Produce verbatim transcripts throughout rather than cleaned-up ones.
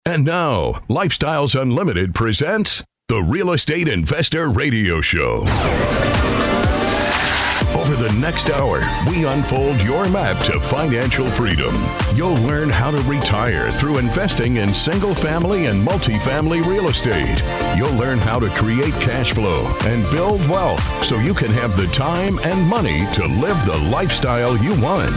And now, Lifestyles Unlimited presents the Real Estate Investor Radio Show. Over the next hour, we unfold your map to financial freedom. You'll learn how to retire through investing in single-family and multifamily real estate. You'll learn how to create cash flow and build wealth so you can have the time and money to live the lifestyle you want.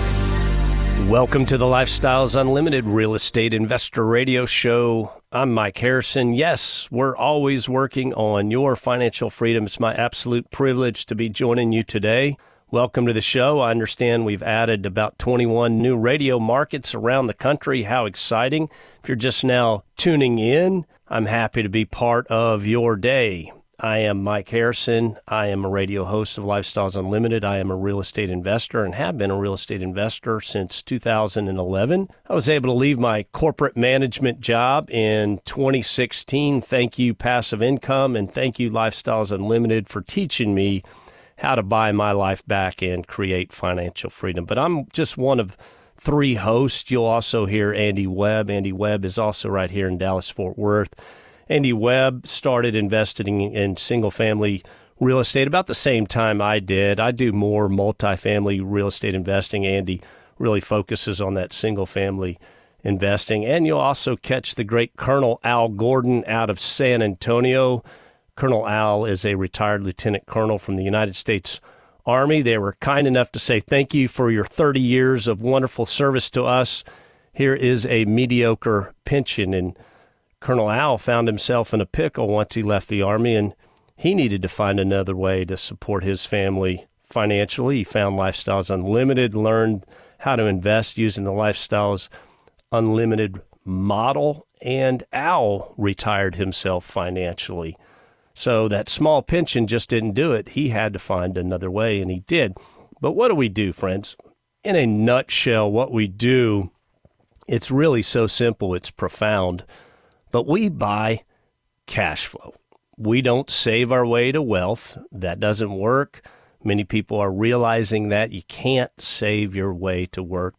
Welcome to the Lifestyles Unlimited Real Estate Investor Radio Show. I'm Mike Harrison. Yes, we're always working on your financial freedom. It's my absolute privilege to be joining you today. Welcome to the show. I understand we've added about twenty-one new radio markets around the country. How exciting. If you're just now tuning in, I'm happy to be part of your day. I am Mike Harrison. I am a radio host of Lifestyles Unlimited. I am a real estate investor and have been a real estate investor since two thousand eleven. I was able to leave my corporate management job in twenty sixteen. Thank you, Passive Income, and thank you, Lifestyles Unlimited, for teaching me how to buy my life back and create financial freedom. But I'm just one of three hosts. You'll also hear Andy Webb. Andy Webb is also right here in Dallas-Fort Worth. Andy Webb started investing in single-family real estate about the same time I did. I do more multifamily real estate investing. Andy really focuses on that single-family investing. And you'll also catch the great Colonel Al Gordon out of San Antonio. Colonel Al is a retired lieutenant colonel from the United States Army. They were kind enough to say thank you for your thirty years of wonderful service to us. Here is a mediocre pension. And Colonel Al found himself in a pickle once he left the Army, and he needed to find another way to support his family financially. He found Lifestyles Unlimited, learned how to invest using the Lifestyles Unlimited model, and Al retired himself financially. So that small pension just didn't do it. He had to find another way, and he did. But what do we do, friends? In a nutshell, what we do, it's really so simple, it's profound. But we buy cash flow. We don't save our way to wealth. That doesn't work. Many people are realizing that you can't save your way to work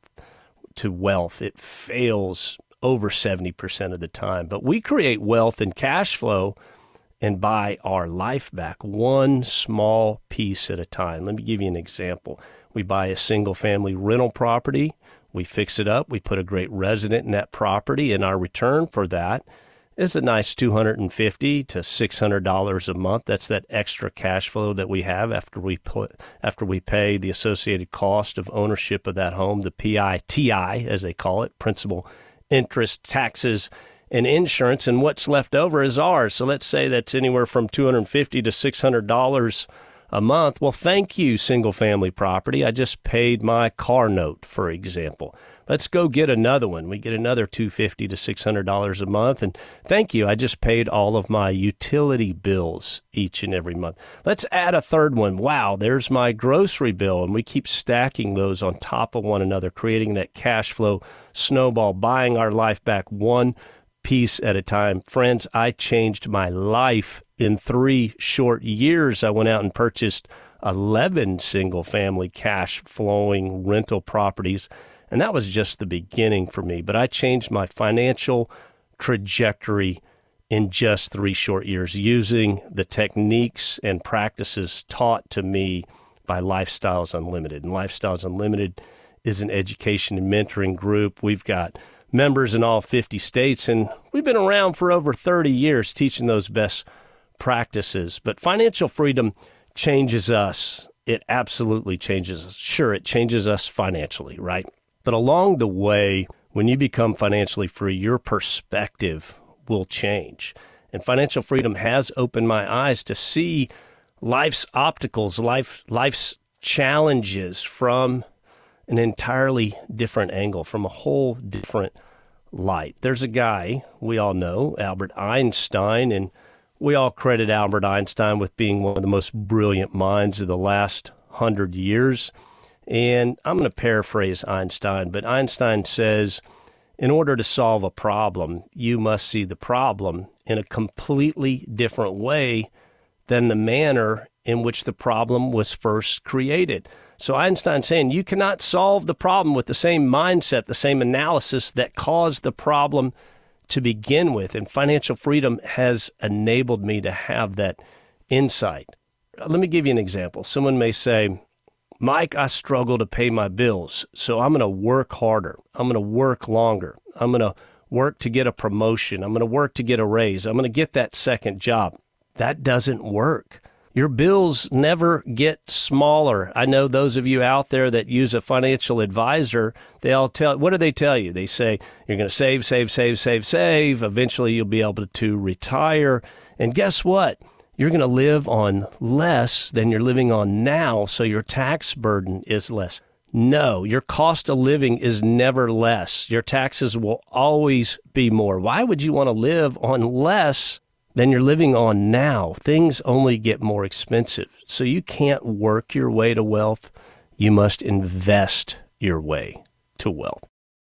to wealth. It fails over seventy percent of the time. But we create wealth and cash flow and buy our life back one small piece at a time. Let me give you an example. We buy a single-family rental property. We fix it up. We put a great resident in that property, and our return for that is a nice two hundred fifty to six hundred dollars a month. That's that extra cash flow that we have after we put after we pay the associated cost of ownership of that home, the P I T I, as they call it, principal, interest, taxes, and insurance. And what's left over is ours. So let's say that's anywhere from two hundred fifty to six hundred dollars a month. Well, thank you, single-family property. I just paid my car note, for example. Let's go get another one. We get another two hundred fifty to six hundred dollars a month. And thank you, I just paid all of my utility bills each and every month. Let's add a third one. Wow, there's my grocery bill. And we keep stacking those on top of one another, creating that cash flow snowball, buying our life back one piece at a time. Friends, I changed my life in three short years. I went out and purchased eleven single-family cash-flowing rental properties, and that was just the beginning for me. But I changed my financial trajectory in just three short years using the techniques and practices taught to me by Lifestyles Unlimited. And Lifestyles Unlimited is an education and mentoring group. We've got members in all fifty states, and we've been around for over thirty years teaching those best practices. But financial freedom changes us. It absolutely changes us. Sure, it changes us financially, right? But along the way, when you become financially free, your perspective will change. And financial freedom has opened my eyes to see life's obstacles, life, life's challenges from an entirely different angle, from a whole different light. There's a guy we all know, Albert Einstein, and we all credit Albert Einstein with being one of the most brilliant minds of the last hundred years. And I'm going to paraphrase Einstein, but Einstein says, in order to solve a problem, you must see the problem in a completely different way than the manner in which the problem was first created. So Einstein's saying you cannot solve the problem with the same mindset, the same analysis that caused the problem to begin with. And financial freedom has enabled me to have that insight. Let me give you an example. Someone may say, Mike, I struggle to pay my bills, so I'm going to work harder. I'm going to work longer. I'm going to work to get a promotion. I'm going to work to get a raise. I'm going to get that second job. That doesn't work. Your bills never get smaller. I know those of you out there that use a financial advisor, they all tell, what do they tell you? They say, you're going to save, save, save, save, save. Eventually you'll be able to retire. And guess what? You're going to live on less than you're living on now, so your tax burden is less. No, your cost of living is never less. Your taxes will always be more. Why would you want to live on less than you're living on now? Things only get more expensive. So you can't work your way to wealth. You must invest your way to wealth.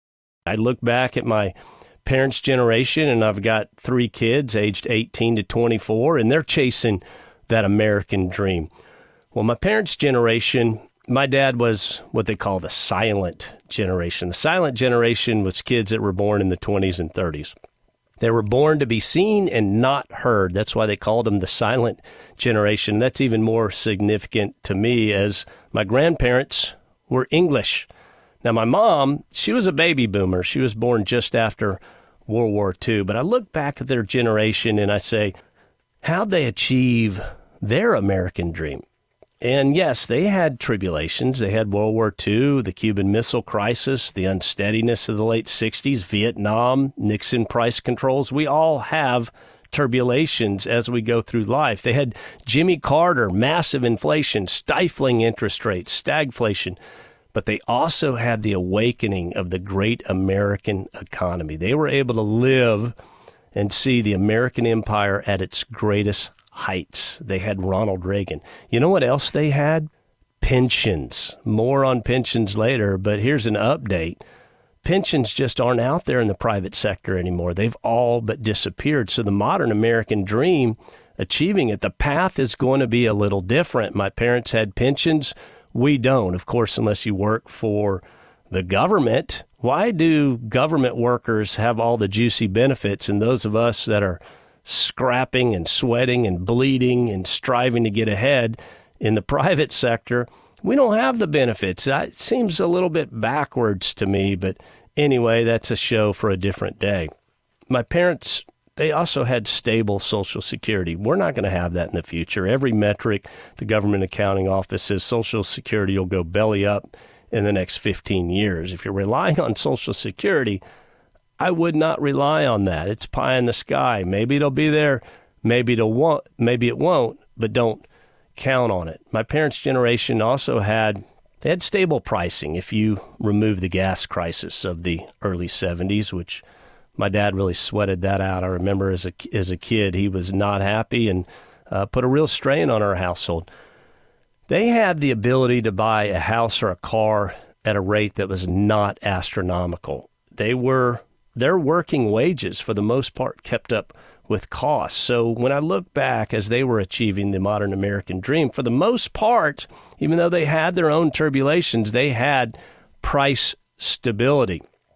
I look back at my parents' generation, and I've got three kids aged eighteen to twenty-four, and they're chasing that American dream. Well, my parents' generation, my dad was what they call the silent generation. The silent generation was kids that were born in the twenties and thirties. They were born to be seen and not heard. That's why they called them the silent generation. That's even more significant to me, as my grandparents were English. Now, my mom, she was a baby boomer. She was born just after World War Two. But I look back at their generation and I say, how'd they achieve their American dream? And yes, they had tribulations. They had World War Two, the Cuban Missile Crisis, the unsteadiness of the late sixties, Vietnam, Nixon price controls. We all have turbulations as we go through life. They had Jimmy Carter, massive inflation, stifling interest rates, stagflation. But they also had the awakening of the great American economy. They were able to live and see the American empire at its greatest heights. They had Ronald Reagan. You know what else they had? Pensions. More on pensions later, but here's an update. Pensions just aren't out there in the private sector anymore. They've all but disappeared. So the modern American dream, achieving it, the path is going to be a little different. My parents had pensions. We don't, of course, unless you work for the government. Why do government workers have all the juicy benefits, and those of us that are scrapping and sweating and bleeding and striving to get ahead in the private sector, we don't have the benefits? It seems a little bit backwards to me, but anyway, that's a show for a different day. My parents, they also had stable Social Security. We're not going to have that in the future. Every metric, the Government Accounting Office says Social Security will go belly up in the next fifteen years. If you're relying on Social Security, I would not rely on that. It's pie in the sky. Maybe it'll be there, maybe it'll won't, maybe it won't, but don't count on it. My parents' generation also had they had stable pricing if you remove the gas crisis of the early seventies, which my dad really sweated that out. I remember as a, as a kid, he was not happy and uh, put a real strain on our household. They had the ability to buy a house or a car at a rate that was not astronomical. They were, their working wages, for the most part, kept up with costs. So when I look back as they were achieving the modern American dream, for the most part, even though they had their own turbulations, they had price stability.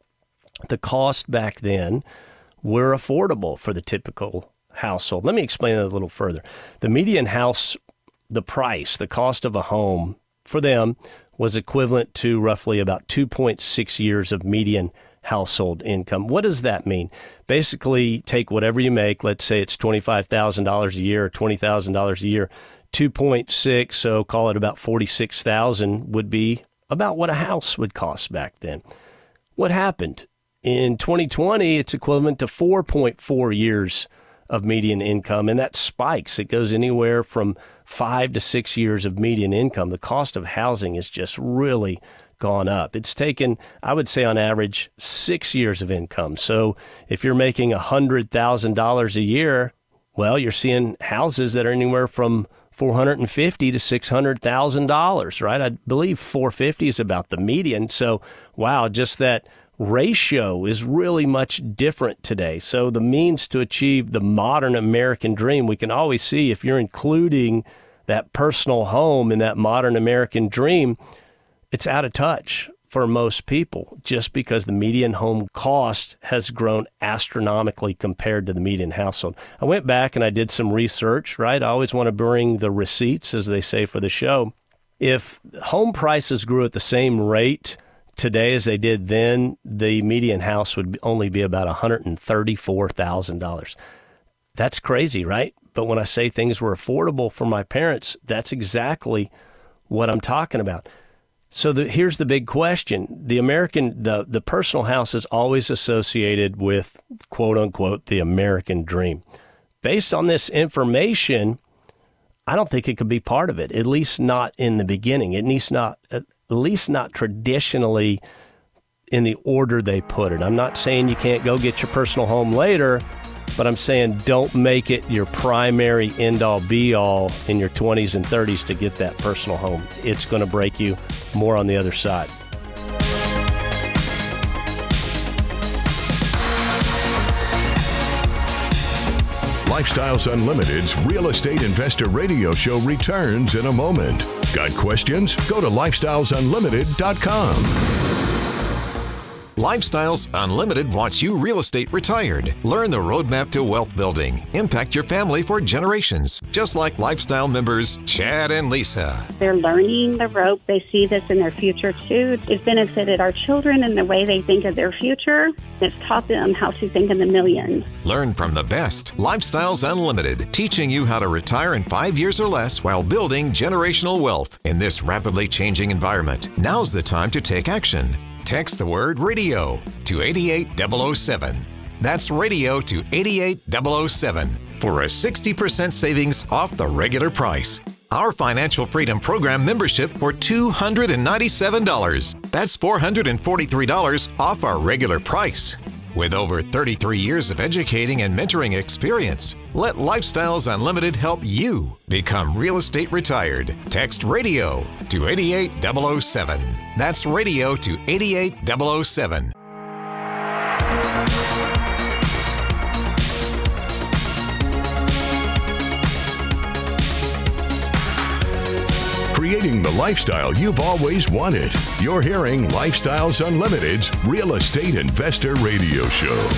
The cost back then were affordable for the typical household. Let me explain that a little further. The median house, the price, the cost of a home for them was equivalent to roughly about two point six years of median household income. What does that mean? Basically, take whatever you make. Let's say it's twenty-five thousand dollars a year or twenty thousand dollars a year. two point six, so call it about forty-six thousand dollars would be about what a house would cost back then. What happened? In twenty twenty, it's equivalent to four point four years of median income, and that spikes. It goes anywhere from five to six years of median income. The cost of housing has just really gone up. It's taken, I would say on average, six years of income. So if you're making one hundred thousand dollars a year, well, you're seeing houses that are anywhere from four hundred fifty thousand dollars to six hundred thousand dollars, right? I believe four hundred fifty thousand dollars is about the median. So, wow, just that ratio is really much different today. So the means to achieve the modern American dream, we can always see if you're including that personal home in that modern American dream, it's out of touch for most people, just because the median home cost has grown astronomically compared to the median household. I went back and I did some research, right? I always want to bring the receipts, as they say, for the show. If home prices grew at the same rate today as they did then, the median house would only be about one hundred thirty-four thousand dollars. That's crazy, right? But when I say things were affordable for my parents, that's exactly what I'm talking about. So the, here's the big question. The American, the, the personal house is always associated with, quote unquote, the American dream. Based on this information, I don't think it could be part of it, at least not in the beginning. It needs not, at least not traditionally in the order they put it. I'm not saying you can't go get your personal home later, but I'm saying don't make it your primary end-all be-all in your twenties and thirties to get that personal home. It's going to break you. More on the other side. Lifestyles Unlimited's Real Estate Investor Radio Show returns in a moment. Got questions? Go to lifestyles unlimited dot com. Lifestyles Unlimited wants you real estate retired. Learn the roadmap to wealth building. Impact your family for generations. Just like Lifestyle members Chad and Lisa. They're learning the rope. They see this in their future too. It's benefited our children in the way they think of their future. It's taught them how to think in the millions. Learn from the best. Lifestyles Unlimited, teaching you how to retire in five years or less while building generational wealth in this rapidly changing environment. Now's the time to take action. Text the word radio to eight eight zero zero seven. That's radio to eight eight zero zero seven for a sixty percent savings off the regular price. Our Financial Freedom Program membership for two hundred ninety-seven dollars. That's four hundred forty-three dollars off our regular price. With over thirty-three years of educating and mentoring experience, let Lifestyles Unlimited help you become real estate retired. Text radio to eight eight zero zero seven. That's radio to eight eight zero zero seven. Creating the lifestyle you've always wanted. You're hearing Lifestyles Unlimited's Real Estate Investor Radio Show.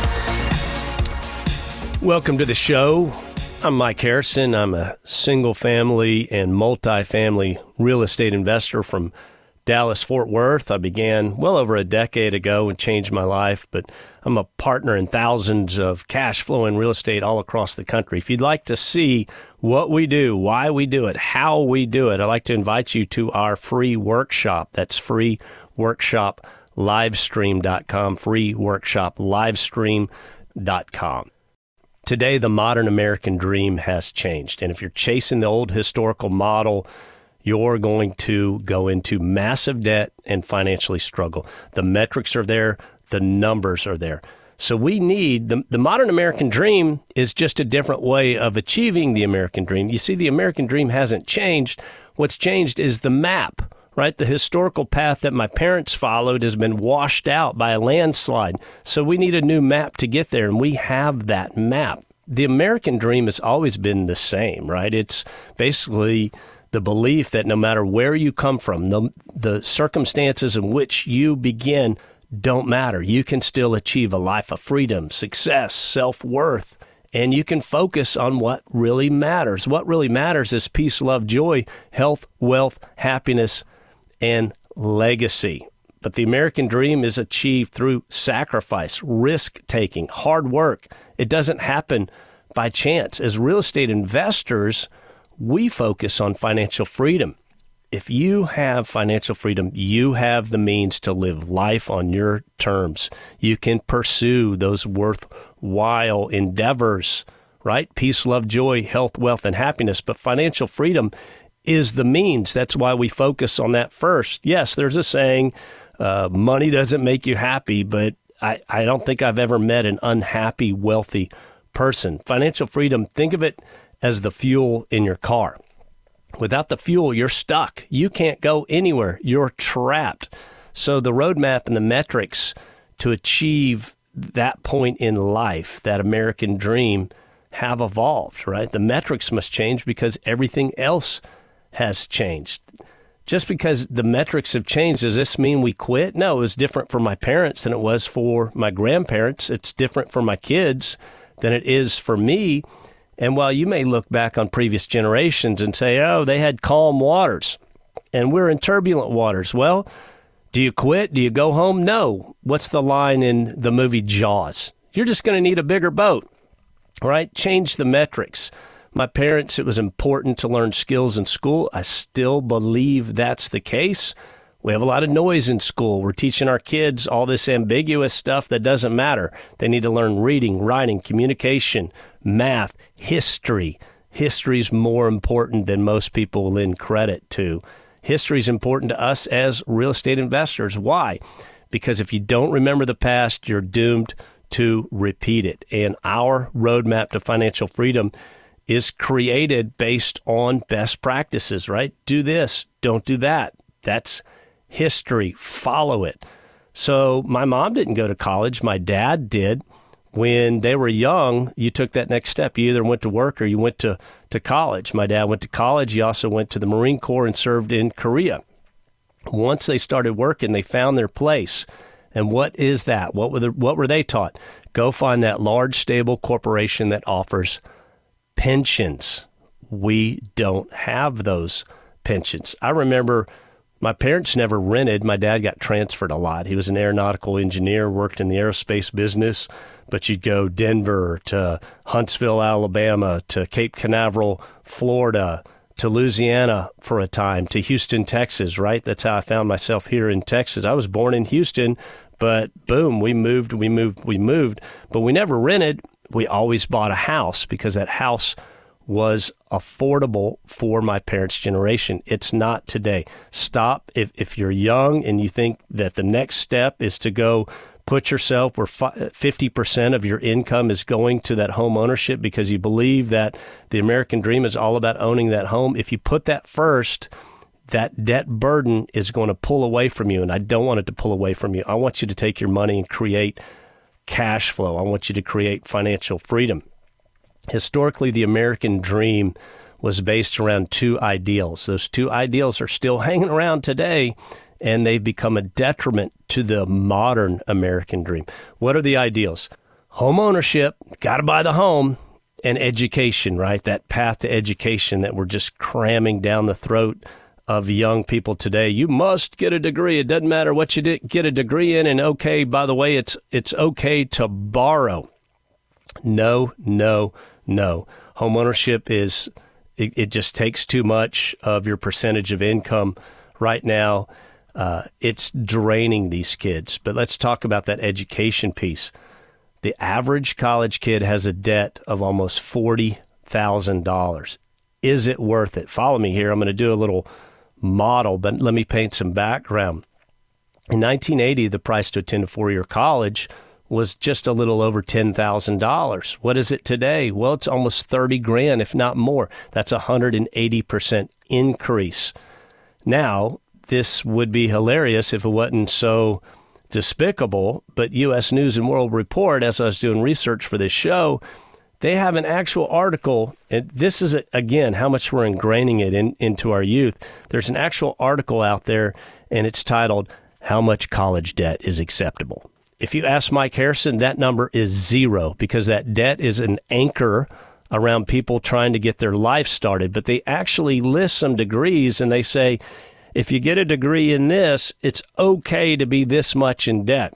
Welcome to the show. I'm Mike Harrison. I'm a single family and multi-family real estate investor from Dallas, Fort Worth. I began well over a decade ago and changed my life, but I'm a partner in thousands of cash flowing real estate all across the country. If you'd like to see what we do, why we do it, how we do it, I'd like to invite you to our free workshop. That's free workshop livestream dot com, free workshop livestream dot com. Today, the modern American dream has changed. And if you're chasing the old historical model, you're going to go into massive debt and financially struggle. The metrics are there. The numbers are there. So we need, the, the modern American dream is just a different way of achieving the American dream. You see, the American dream hasn't changed. What's changed is the map, right? The historical path that my parents followed has been washed out by a landslide. So we need a new map to get there, and we have that map. The American dream has always been the same, right? It's basically the belief that no matter where you come from, the, the circumstances in which you begin don't matter. You can still achieve a life of freedom, success, self-worth, and you can focus on what really matters. What really matters is peace, love, joy, health, wealth, happiness, and legacy. But the American dream is achieved through sacrifice, risk-taking, hard work. It doesn't happen by chance. As real estate investors, we focus on financial freedom. If you have financial freedom, you have the means to live life on your terms. You can pursue those worthwhile endeavors, right? Peace, love, joy, health, wealth, and happiness. But financial freedom is the means. That's why we focus on that first. Yes, there's a saying, uh, money doesn't make you happy, but I, I don't think I've ever met an unhappy, wealthy person. Financial freedom, think of it as the fuel in your car. Without the fuel, you're stuck. You can't go anywhere. You're trapped. So the roadmap and the metrics to achieve that point in life, that American dream, have evolved, right? The metrics must change because everything else has changed. just because the metrics have changed, does this mean we quit? No, it was different for my parents than it was for my grandparents. It's different for my kids than it is for me. And while you may look back on previous generations and say, oh, they had calm waters and we're in turbulent waters. Well, do you quit? Do you go home? No. What's the line in the movie Jaws? You're just going to need a bigger boat, right? Change the metrics. My parents, it was important to learn skills in school. I still believe that's the case. We have a lot of noise in school. We're teaching our kids all this ambiguous stuff that doesn't matter. They need to learn reading, writing, communication, math, history. History is more important than most people will lend credit to. History is important to us as real estate investors. Why? Because if you don't remember the past, you're doomed to repeat it. And our roadmap to financial freedom is created based on best practices, right? Do this, don't do that. That's history. Follow it. So my mom didn't go to college. My dad did. When they were young, you took that next step. You either went to work or you went to, to college. My dad went to college. He also went to the Marine Corps and served in Korea. Once they started working, they found their place. And what is that? What were the, what were they taught? Go find that large, stable corporation that offers pensions. We don't have those pensions. I remember my parents never rented. My dad got transferred a lot. He was an aeronautical engineer, worked in the aerospace business, but you'd go Denver to Huntsville, Alabama, to Cape Canaveral, Florida, to Louisiana for a time, to Houston, Texas, right? That's how I found myself here in Texas. I was born in Houston, but boom, we moved, we moved, we moved, but we never rented. We always bought a house because that house was affordable for my parents' generation. It's not today. Stop. If, if you're young and you think that the next step is to go put yourself where fifty percent of your income is going to that home ownership because you believe that the American dream is all about owning that home, if you put that first, that debt burden is going to pull away from you. And I don't want it to pull away from you. I want you to take your money and create cash flow. I want you to create financial freedom. Historically, the American dream was based around two ideals. Those two ideals are still hanging around today, and they've become a detriment to the modern American dream. What are the ideals? Home ownership, got to buy the home, and education, right? That path to education that we're just cramming down the throat of young people today. You must get a degree. It doesn't matter what you did, get a degree in, and okay, by the way, it's it's okay to borrow. No, no, no. Home ownership is, it, it just takes too much of your percentage of income right now. Uh, it's draining these kids. But let's talk about that education piece. The average college kid has a debt of almost forty thousand dollars. Is it worth it? Follow me here. I'm going to do a little model, but let me paint some background. In nineteen eighty, the price to attend a four-year college was just a little over ten thousand dollars. What is it today? Well, it's almost thirty grand, if not more. That's a one hundred eighty percent increase. Now, this would be hilarious if it wasn't so despicable, but U S News and World Report, as I was doing research for this show, they have an actual article, and this is, again, how much we're ingraining it in, into our youth. There's an actual article out there, and it's titled, How Much College Debt is Acceptable? If you ask Mike Harrison, that number is zero because that debt is an anchor around people trying to get their life started. But they actually list some degrees and they say, if you get a degree in this, it's okay to be this much in debt.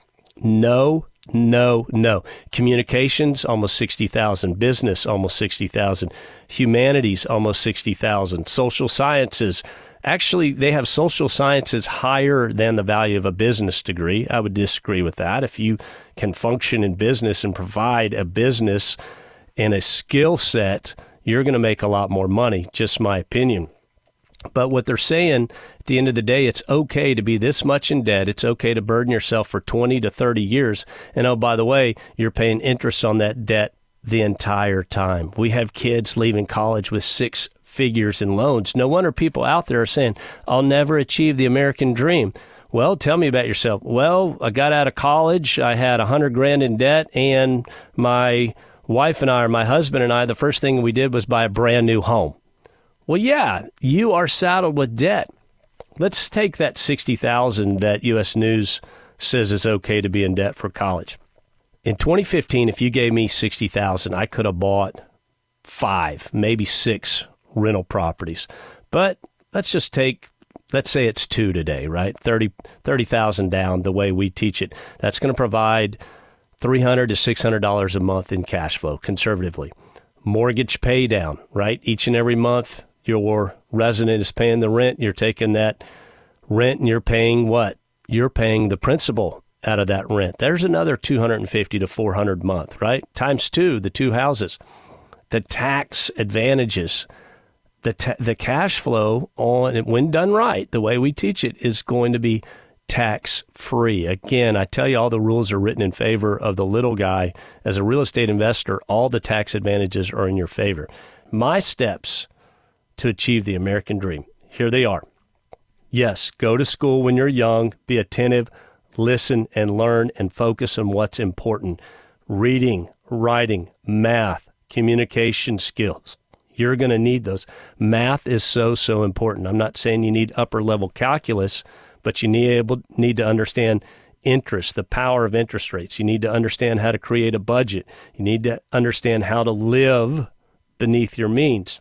No, no, no. Communications, almost sixty thousand. Business, almost sixty thousand. Humanities, almost sixty thousand. Social sciences, actually, they have social sciences higher than the value of a business degree. I would disagree with that. If you can function in business and provide a business and a skill set, you're going to make a lot more money, just my opinion. But what they're saying, at the end of the day, it's okay to be this much in debt. It's okay to burden yourself for twenty to thirty years. And oh, by the way, you're paying interest on that debt the entire time. We have kids leaving college with six figures in loans. No wonder people out there are saying, I'll never achieve the American dream. Well, tell me about yourself. Well, I got out of college. I had a hundred grand in debt, and my wife and I, or my husband and I, the first thing we did was buy a brand new home. Well, yeah, you are saddled with debt. let's take that sixty thousand dollars that U S News says is okay to be in debt for college. In twenty fifteen, if you gave me sixty thousand dollars, I could have bought five, maybe six rental properties. But let's just take, let's say it's two today, right? thirty thousand down the way we teach it. That's going to provide three hundred to six hundred dollars a month in cash flow, conservatively. Mortgage pay down, right? Each and every month, your resident is paying the rent. You're taking that rent and you're paying what? You're paying the principal out of that rent. There's another two hundred fifty to four hundred a month, right? Times two, the two houses. The tax advantages, the ta- the cash flow on, when done right, the way we teach it, is going to be tax-free. Again, I tell you, all the rules are written in favor of the little guy. As a real estate investor, all the tax advantages are in your favor. My steps to achieve the American dream, here they are. Yes, go to school when you're young, be attentive, listen and learn, and focus on what's important. Reading, writing, math, communication skills. You're going to need those. Math is so, so important. I'm not saying you need upper level calculus, but you need, able, need to understand interest, the power of interest rates. You need to understand how to create a budget. You need to understand how to live beneath your means.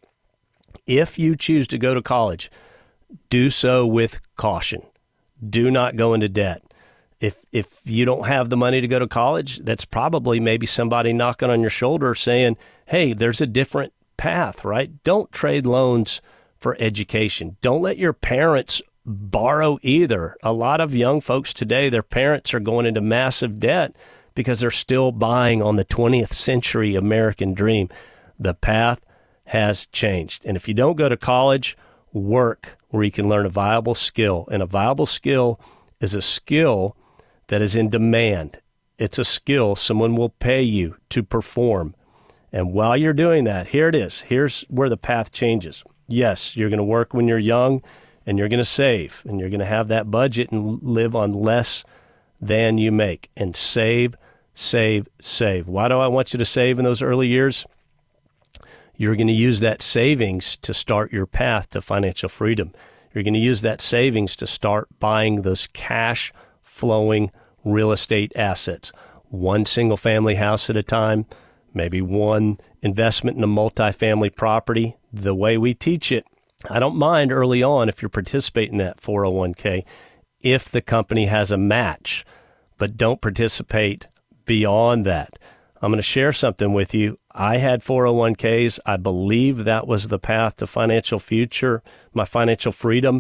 If you choose to go to college, do so with caution. Do not go into debt. If if you don't have the money to go to college, that's probably maybe somebody knocking on your shoulder saying, hey, there's a different path, right? Don't trade loans for education. Don't let your parents borrow either. A lot of young folks today, their parents are going into massive debt because they're still buying on the twentieth century American dream. The path has changed. And if you don't go to college, work where you can learn a viable skill. And a viable skill is a skill that is in demand. It's a skill someone will pay you to perform. And while you're doing that, here it is. Here's where the path changes. Yes, you're going to work when you're young, and you're going to save, and you're going to have that budget and live on less than you make. And save, save, save. Why do I want you to save in those early years? You're going to use that savings to start your path to financial freedom. You're going to use that savings to start buying those cash flowing real estate assets. One single family house at a time, maybe one investment in a multifamily property. The way we teach it, I don't mind early on if you're participating in that four oh one k if the company has a match, but don't participate beyond that. I'm going to share something with you. I had four oh one k's. I believe that was the path to financial future, my financial freedom.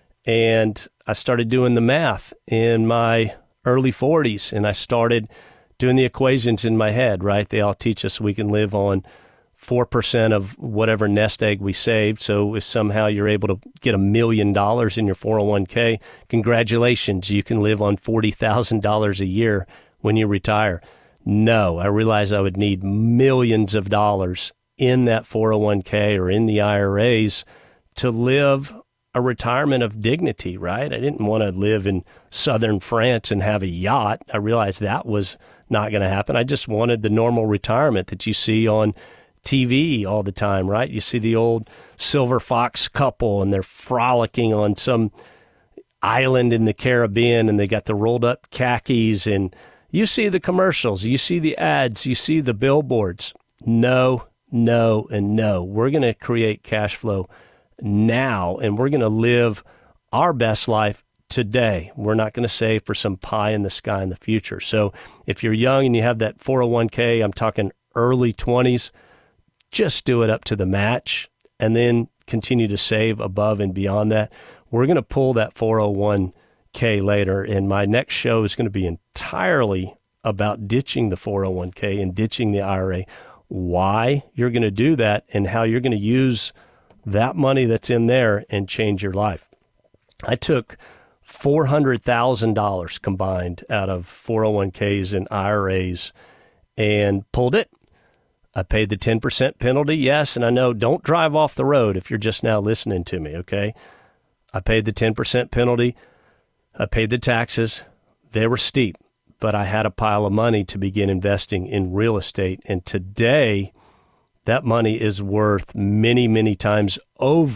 And I started doing the math in my early forties, and I started doing the equations in my head, right? They all teach us we can live on four percent of whatever nest egg we saved. So if somehow you're able to get a million dollars in your four oh one k, congratulations, you can live on forty thousand dollars a year when you retire. No, I realized I would need millions of dollars in that four oh one k or in the I R As to live a retirement of dignity, right? I didn't want to live in southern France and have a yacht. I realized that was not going to happen. I just wanted the normal retirement that you see on T V all the time, right? You see the old Silver Fox couple and they're frolicking on some island in the Caribbean and they got the rolled up khakis, and you see the commercials, you see the ads, you see the billboards. No, no, and no. We're going to create cash flow now, and we're going to live our best life today. We're not going to save for some pie in the sky in the future. So if you're young and you have that four oh one k, I'm talking early twenties, just do it up to the match and then continue to save above and beyond that. We're going to pull that four oh one k later, and my next show is going to be entirely about ditching the four oh one k and ditching the I R A, why you're going to do that, and how you're going to use that money that's in there and change your life. I took four hundred thousand dollars combined out of four oh one k's and I R As and pulled it. I paid the ten percent penalty, yes, and I know don't drive off the road if you're just now listening to me, okay? I paid the ten percent penalty. I paid the taxes. They were steep, but I had a pile of money to begin investing in real estate, and today that money is worth many, many times over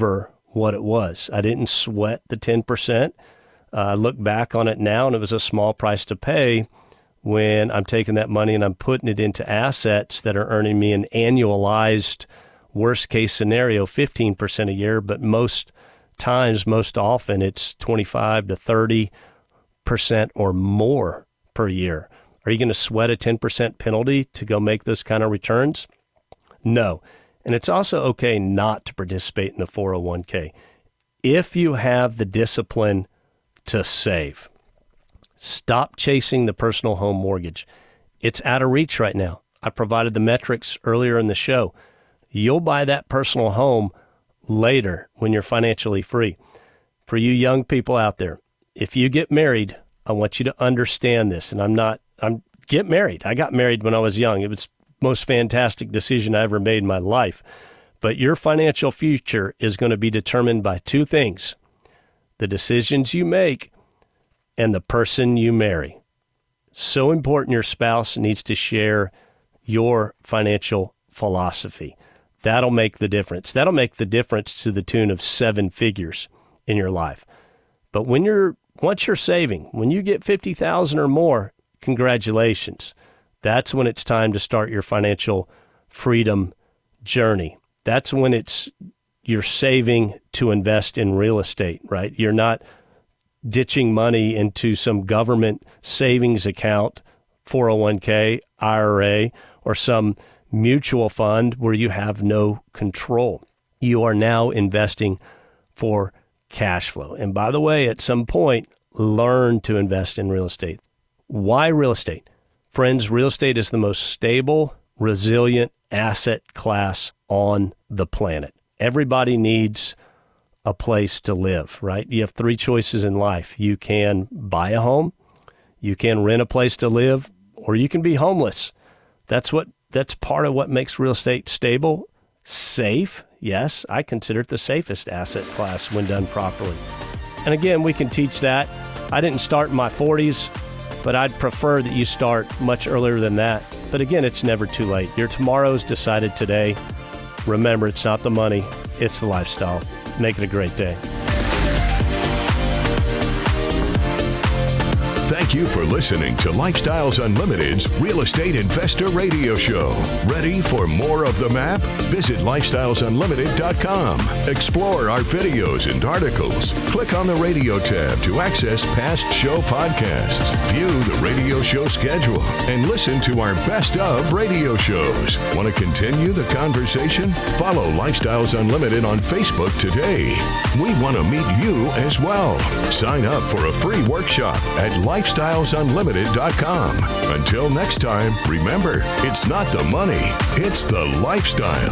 what it was. I didn't sweat the ten percent. Uh, I look back on it now, and it was a small price to pay when I'm taking that money and I'm putting it into assets that are earning me an annualized worst case scenario, fifteen percent a year, but most times, most often, it's twenty-five to thirty percent or more per year. Are you going to sweat a ten percent penalty to go make those kind of returns? No. And it's also okay not to participate in the four oh one k. If you have the discipline to save, stop chasing the personal home mortgage. It's out of reach right now. I provided the metrics earlier in the show. You'll buy that personal home later when you're financially free. For you young people out there, if you get married, I want you to understand this. And I'm not, I'm get married. I got married when I was young. It was the most fantastic decision I ever made in my life. But your financial future is going to be determined by two things: the decisions you make and the person you marry. So important, your spouse needs to share your financial philosophy. That'll make the difference. That'll make the difference to the tune of seven figures in your life. But when you're once you're saving, when you get fifty thousand dollars or more, congratulations. That's when it's time to start your financial freedom journey. That's when it's you're saving to invest in real estate, right? You're not ditching money into some government savings account, four oh one k, I R A, or some mutual fund where you have no control. You are now investing for cash flow. And by the way, at some point, learn to invest in real estate. Why real estate? Friends, real estate is the most stable, resilient asset class on the planet. Everybody needs a place to live, right? You have three choices in life. You can buy a home, you can rent a place to live, or you can be homeless. That's what that's part of what makes real estate stable, safe. Yes, I consider it the safest asset class when done properly. And again, we can teach that. I didn't start in my forties, but I'd prefer that you start much earlier than that. But again, it's never too late. Your tomorrow's decided today. Remember, it's not the money, it's the lifestyle. Make it a great day. Thank you for listening to Lifestyles Unlimited's Real Estate Investor Radio Show. Ready for more of the map? Visit lifestyles unlimited dot com. Explore our videos and articles. Click on the radio tab to access past show podcasts. View the radio show schedule and listen to our best of radio shows. Want to continue the conversation? Follow Lifestyles Unlimited on Facebook today. We want to meet you as well. Sign up for a free workshop at lifestyles unlimited dot com. Until next time, remember, it's not the money, it's the lifestyle.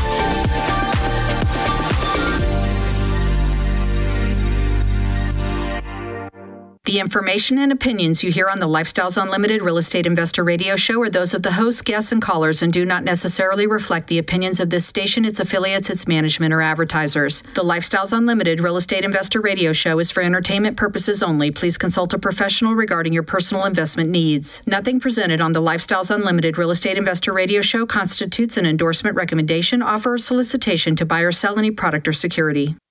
The information and opinions you hear on the Lifestyles Unlimited Real Estate Investor Radio Show are those of the hosts, guests, and callers and do not necessarily reflect the opinions of this station, its affiliates, its management, or advertisers. The Lifestyles Unlimited Real Estate Investor Radio Show is for entertainment purposes only. Please consult a professional regarding your personal investment needs. Nothing presented on the Lifestyles Unlimited Real Estate Investor Radio Show constitutes an endorsement, recommendation, offer, or solicitation to buy or sell any product or security.